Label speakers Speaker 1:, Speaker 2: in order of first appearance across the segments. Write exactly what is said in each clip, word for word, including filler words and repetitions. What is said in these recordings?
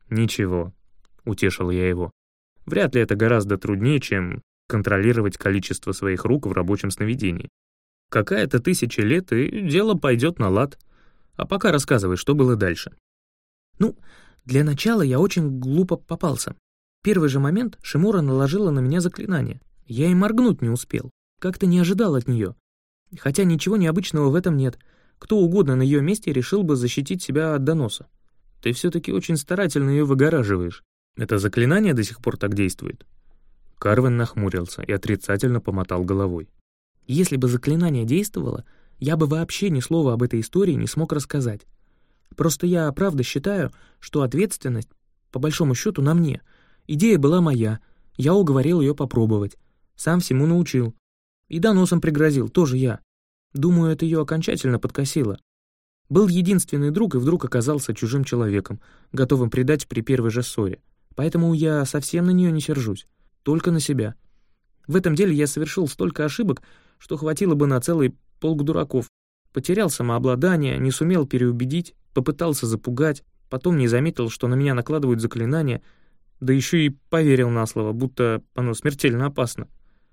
Speaker 1: «Ничего», — утешил я его. «Вряд ли это гораздо труднее, чем контролировать количество своих рук в рабочем сновидении. Какая-то тысяча лет, и дело пойдет на лад. А пока рассказывай, что было дальше».
Speaker 2: Ну, для начала я очень глупо попался. В первый же момент Шимора наложила на меня заклинание. Я и моргнуть не успел. Как-то не ожидал от нее. Хотя ничего необычного в этом нет. Кто угодно на ее месте решил бы защитить себя от доноса.
Speaker 1: Ты все-таки очень старательно ее выгораживаешь. Это заклинание до сих пор так действует?» Карвин нахмурился и отрицательно помотал головой.
Speaker 2: Если бы заклинание действовало, я бы вообще ни слова об этой истории не смог рассказать. Просто я правда считаю, что ответственность, по большому счету, на мне. Идея была моя, я уговорил ее попробовать. Сам всему научил. И доносом пригрозил, тоже я. Думаю, это ее окончательно подкосило. Был единственный друг и вдруг оказался чужим человеком, готовым предать при первой же ссоре. Поэтому я совсем на нее не сержусь, только на себя. В этом деле я совершил столько ошибок, что хватило бы на целый полк дураков. Потерял самообладание, не сумел переубедить, попытался запугать, потом не заметил, что на меня накладывают заклинания, да еще и поверил на слово, будто оно смертельно опасно.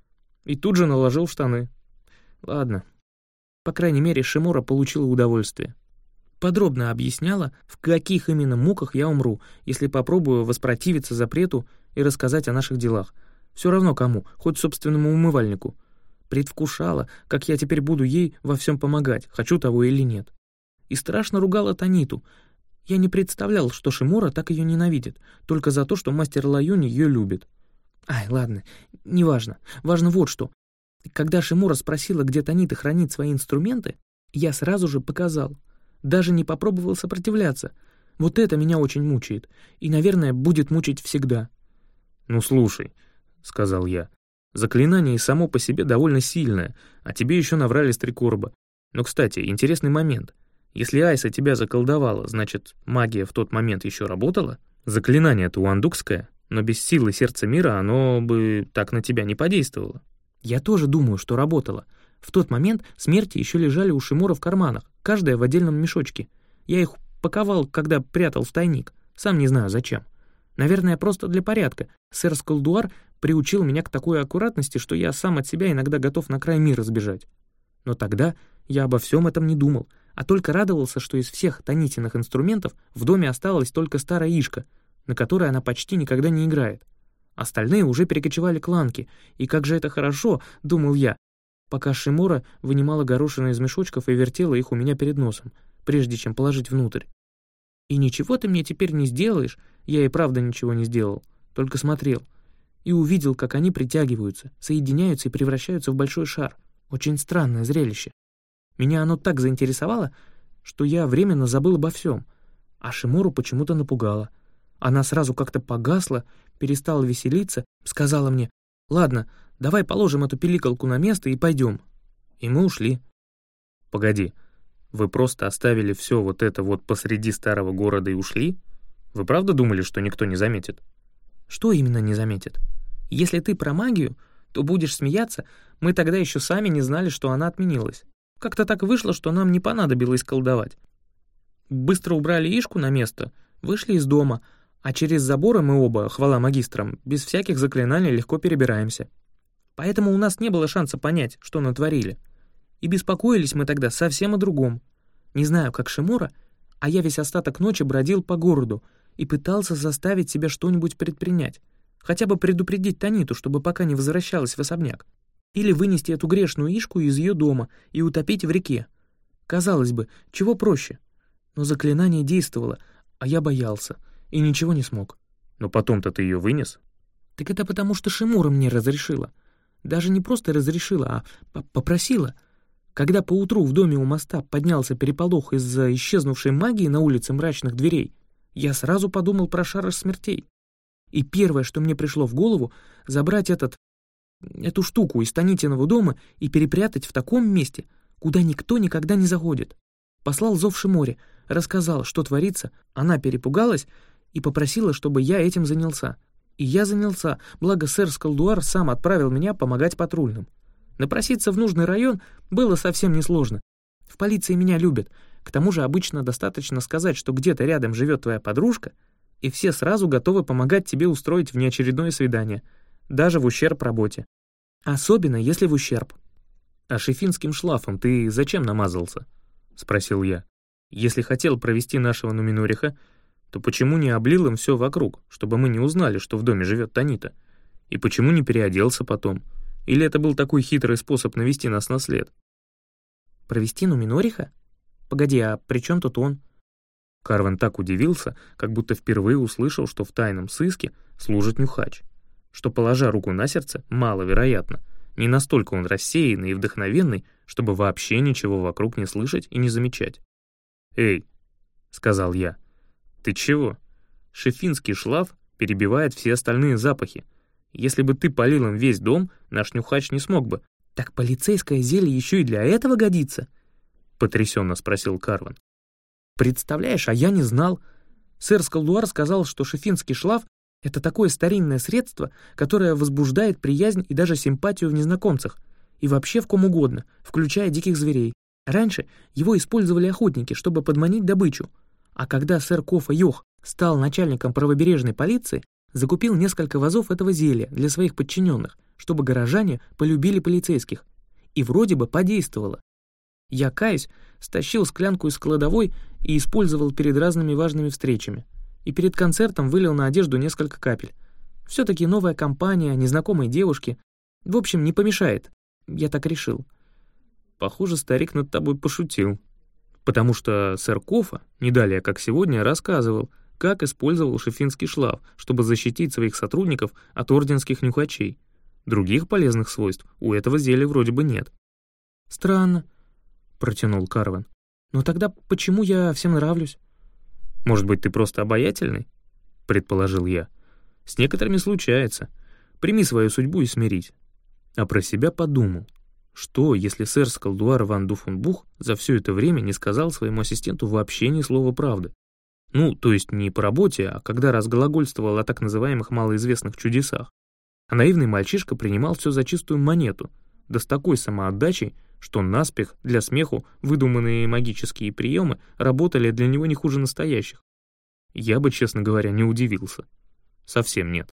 Speaker 2: И тут же наложил штаны. Ладно. По крайней мере, Шимора получила удовольствие. Подробно объясняла, в каких именно муках я умру, если попробую воспротивиться запрету и рассказать о наших делах. Все равно кому, хоть собственному умывальнику. Предвкушала, как я теперь буду ей во всем помогать, хочу того или нет. И страшно ругала Таниту. Я не представлял, что Шимора так ее ненавидит, только за то, что мастер Лаюни ее любит. Ай, ладно, неважно. Важно вот что. Когда Шимора спросила, где Танита хранит свои инструменты, я сразу же показал. Даже не попробовал сопротивляться. Вот это меня очень мучает. И, наверное, будет мучить всегда.
Speaker 1: «Ну, слушай», — сказал я, — «заклинание само по себе довольно сильное, а тебе еще наврали с три короба. Но, кстати, интересный момент. Если Айса тебя заколдовала, значит, магия в тот момент еще работала? Заклинание-то уандукское, но без силы сердца мира оно бы так на тебя не подействовало».
Speaker 2: Я тоже думаю, что работало. В тот момент смерти еще лежали у Шимора в карманах, каждая в отдельном мешочке. Я их паковал, когда прятал в тайник. Сам не знаю, зачем. Наверное, просто для порядка. Сэр Скалдуар приучил меня к такой аккуратности, что я сам от себя иногда готов на край мира сбежать. Но тогда я обо всем этом не думал, а только радовался, что из всех Танитиных инструментов в доме осталась только старая Ишка, на которой она почти никогда не играет. Остальные уже перекочевали к Ланке, и как же это хорошо, думал я, пока Шимора вынимала горошины из мешочков и вертела их у меня перед носом, прежде чем положить внутрь. И ничего ты мне теперь не сделаешь, я и правда ничего не сделал, только смотрел. И увидел, как они притягиваются, соединяются и превращаются в большой шар. Очень странное зрелище. Меня оно так заинтересовало, что я временно забыл обо всем, а Шимору почему-то напугало. Она сразу как-то погасла, перестала веселиться, сказала мне: «Ладно, давай положим эту пиликалку на место и пойдем». И мы ушли.
Speaker 1: «Погоди, вы просто оставили все вот это вот посреди старого города и ушли? Вы правда думали, что никто не заметит?»
Speaker 2: «Что именно не заметит? Если ты про магию, то будешь смеяться, мы тогда еще сами не знали, что она отменилась. Как-то так вышло, что нам не понадобилось колдовать. Быстро убрали Ишку на место, вышли из дома, а через заборы мы оба, хвала магистрам, без всяких заклинаний легко перебираемся. Поэтому у нас не было шанса понять, что натворили. И беспокоились мы тогда совсем о другом. Не знаю, как Шимора, а я весь остаток ночи бродил по городу и пытался заставить себя что-нибудь предпринять. Хотя бы предупредить Таниту, чтобы пока не возвращалась в особняк. Или вынести эту грешную Ишку из ее дома и утопить в реке. Казалось бы, чего проще. Но заклинание действовало, а я боялся и ничего не смог.
Speaker 1: Но потом-то ты ее вынес?
Speaker 2: Так это потому, что Шимора мне разрешила. Даже не просто разрешила, а попросила. Когда поутру в доме у моста поднялся переполох из-за исчезнувшей магии на улице мрачных дверей, я сразу подумал про шар смертей. И первое, что мне пришло в голову, забрать этот, эту штуку из Танитиного дома и перепрятать в таком месте, куда никто никогда не заходит. Послал зов Шиморе, рассказал, что творится, она перепугалась и попросила, чтобы я этим занялся. И я занялся, благо сэр Скалдуар сам отправил меня помогать патрульным. Напроситься в нужный район было совсем несложно. В полиции меня любят, к тому же обычно достаточно сказать, что где-то рядом живет твоя подружка, и все сразу готовы помогать тебе устроить внеочередное свидание, даже в ущерб работе. Особенно, если в ущерб.
Speaker 1: «А шефинским шлафом ты зачем намазался?» — спросил я. «Если хотел провести нашего Нуминуриха, то почему не облил им все вокруг, чтобы мы не узнали, что в доме живет Танита? И почему не переоделся потом? Или это был такой хитрый способ навести нас на след?»
Speaker 2: «Провести Нуминориха? Погоди, а при чем тут он?»
Speaker 1: Карван так удивился, как будто впервые услышал, что в тайном сыске служит нюхач. Что, положа руку на сердце, маловероятно. Не настолько он рассеянный и вдохновенный, чтобы вообще ничего вокруг не слышать и не замечать. «Эй», — сказал я, — «ты чего? Шефинский шлаф перебивает все остальные запахи. Если бы ты полил им весь дом, наш нюхач не смог бы».
Speaker 2: «Так полицейское зелье еще и для этого годится?»
Speaker 1: — потрясенно спросил Карван.
Speaker 2: «Представляешь, а я не знал. Сэр Скалдуар сказал, что шефинский шлаф — это такое старинное средство, которое возбуждает приязнь и даже симпатию в незнакомцах, и вообще в ком угодно, включая диких зверей. Раньше его использовали охотники, чтобы подманить добычу. А когда сэр Кофа Йох стал начальником правобережной полиции, закупил несколько вазов этого зелья для своих подчиненных, чтобы горожане полюбили полицейских. И вроде бы подействовало. Я, каюсь, стащил склянку из кладовой и использовал перед разными важными встречами. И перед концертом вылил на одежду несколько капель. Все-таки новая компания, незнакомые девушки. В общем, не помешает. Я так решил.
Speaker 1: Похоже, старик над тобой пошутил. Потому что сэр Кофа, не далее как сегодня, рассказывал, как использовал шефинский шлаф, чтобы защитить своих сотрудников от орденских нюхачей. Других полезных свойств у этого зелья вроде бы нет.
Speaker 2: «Странно», — протянул Карван. «Но тогда почему я всем нравлюсь?»
Speaker 1: «Может быть, ты просто обаятельный?» — предположил я. «С некоторыми случается. Прими свою судьбу и смирись». А про себя подумал. Что, если сэр Скалдуар ван Дуфунбух за все это время не сказал своему ассистенту вообще ни слова правды? Ну, то есть не по работе, а когда разглагольствовал о так называемых малоизвестных чудесах. А наивный мальчишка принимал все за чистую монету, да с такой самоотдачей, что наспех для смеху выдуманные магические приемы работали для него не хуже настоящих. Я бы, честно говоря, не удивился. Совсем нет.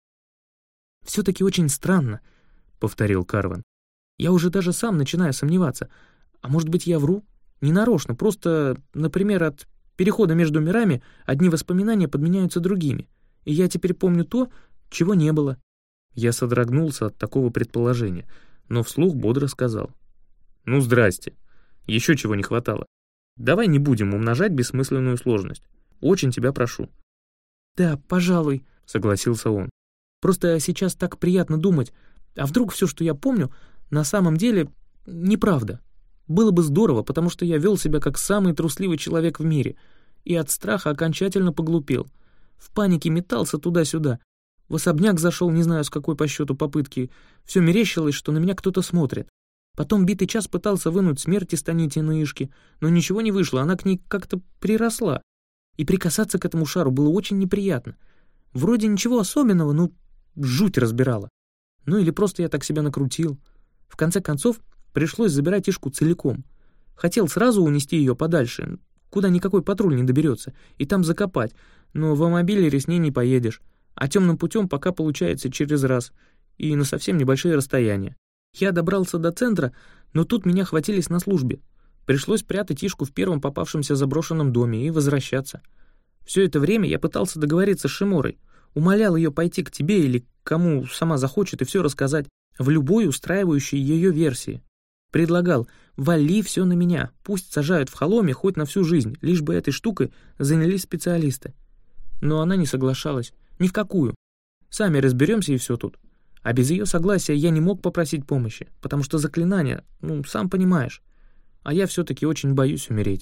Speaker 2: «Все-таки очень странно», — повторил Карван. «Я уже даже сам начинаю сомневаться. А может быть, я вру? Ненарочно, просто, например, от перехода между мирами одни воспоминания подменяются другими, и я теперь помню то, чего не было».
Speaker 1: Я содрогнулся от такого предположения, но вслух бодро сказал. «Ну, здрасте. Еще чего не хватало. Давай не будем умножать бессмысленную сложность. Очень тебя прошу».
Speaker 2: «Да, пожалуй», — согласился он. «Просто сейчас так приятно думать. А вдруг все, что я помню, на самом деле неправда? Было бы здорово, потому что я вел себя как самый трусливый человек в мире и от страха окончательно поглупел. В панике метался туда-сюда. В особняк зашел, не знаю с какой по счету попытки. Все мерещилось, что на меня кто-то смотрит. Потом битый час пытался вынуть смерть из Танити Наишки, но ничего не вышло, она к ней как-то приросла. И прикасаться к этому шару было очень неприятно. Вроде ничего особенного, но жуть разбирала. Ну или просто я так себя накрутил. В конце концов, пришлось забирать Ишку целиком. Хотел сразу унести ее подальше, куда никакой патруль не доберется, и там закопать, но в мобилере с ней не поедешь, а темным путем пока получается через раз, и на совсем небольшие расстояния. Я добрался до центра, но тут меня хватились на службе. Пришлось прятать Ишку в первом попавшемся заброшенном доме и возвращаться. Все это время я пытался договориться с Шиморой, умолял ее пойти к тебе или кому сама захочет и все рассказать в любой устраивающей ее версии. Предлагал, вали все на меня, пусть сажают в холоме хоть на всю жизнь, лишь бы этой штукой занялись специалисты. Но она не соглашалась, ни в какую. Сами разберемся и все тут. А без ее согласия я не мог попросить помощи, потому что заклинание, ну, сам понимаешь. А я все-таки очень боюсь умереть.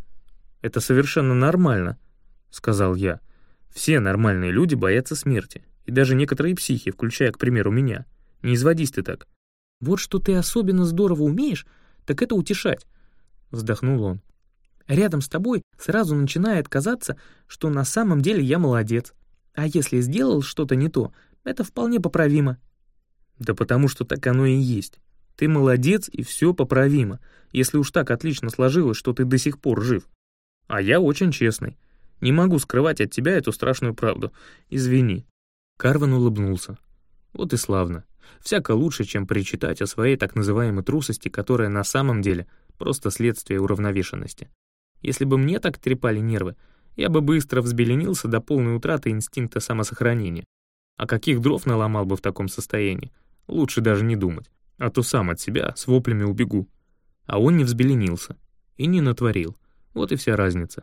Speaker 1: «Это совершенно нормально», — сказал я. «Все нормальные люди боятся смерти, и даже некоторые психи, включая, к примеру, меня. Не изводись ты так».
Speaker 2: «Вот что ты особенно здорово умеешь, так это утешать», — вздохнул он. «Рядом с тобой сразу начинает казаться, что на самом деле я молодец. А если сделал что-то не то, это вполне поправимо».
Speaker 1: «Да потому что так оно и есть. Ты молодец, и все поправимо, если уж так отлично сложилось, что ты до сих пор жив. А я очень честный. Не могу скрывать от тебя эту страшную правду. Извини».
Speaker 2: Карван улыбнулся.
Speaker 1: «Вот и славно. Всяко лучше, чем причитать о своей так называемой трусости, которая на самом деле просто следствие уравновешенности. Если бы мне так трепали нервы, я бы быстро взбеленился до полной утраты инстинкта самосохранения. А каких дров наломал бы в таком состоянии, лучше даже не думать, а то сам от себя с воплями убегу». А он не взбеленился и не натворил. Вот и вся разница.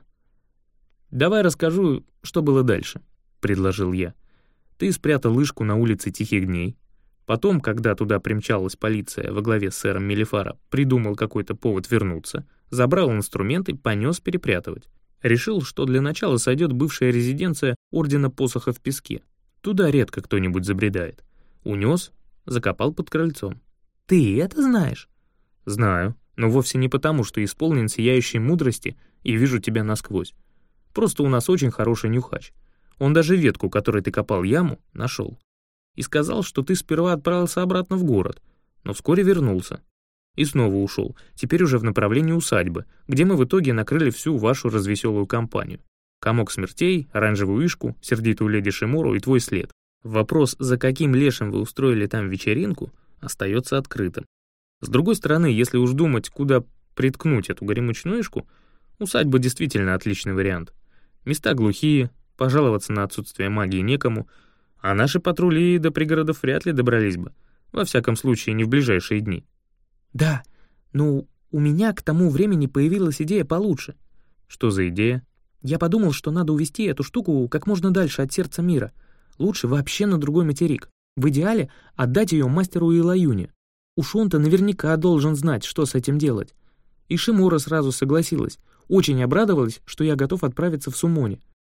Speaker 1: «Давай расскажу, что было дальше», — предложил я. «Ты спрятал Лышку на улице Тихих дней. Потом, когда туда примчалась полиция во главе с сэром Мелифара, придумал какой-то повод вернуться, забрал инструменты, понес перепрятывать. Решил, что для начала сойдет бывшая резиденция Ордена Посоха в Песке. Туда редко кто-нибудь забредает. Унес, закопал под крыльцом».
Speaker 2: «Ты это знаешь?»
Speaker 1: «Знаю, но вовсе не потому, что исполнен сияющей мудрости и вижу тебя насквозь. Просто у нас очень хороший нюхач. Он даже ветку, которой ты копал яму, нашел. И сказал, что ты сперва отправился обратно в город, но вскоре вернулся. И снова ушел, теперь уже в направлении усадьбы, где мы в итоге накрыли всю вашу развеселую компанию. Комок смертей, оранжевую ишку, сердитую леди Шимору и твой след. Вопрос, за каким лешим вы устроили там вечеринку, остается открытым. С другой стороны, если уж думать, куда приткнуть эту горемычную ишку, усадьба действительно отличный вариант. Места глухие, пожаловаться на отсутствие магии некому, а наши патрули до пригородов вряд ли добрались бы, во всяком случае не в ближайшие дни».
Speaker 2: «Да, ну, у меня к тому времени появилась идея получше».
Speaker 1: «Что за идея?»
Speaker 2: «Я подумал, что надо увезти эту штуку как можно дальше от сердца мира. Лучше вообще на другой материк. В идеале отдать ее мастеру Илаюне. Уж он-то наверняка должен знать, что с этим делать». И Шимора сразу согласилась. Очень обрадовалась, что я готов отправиться в Сумоне.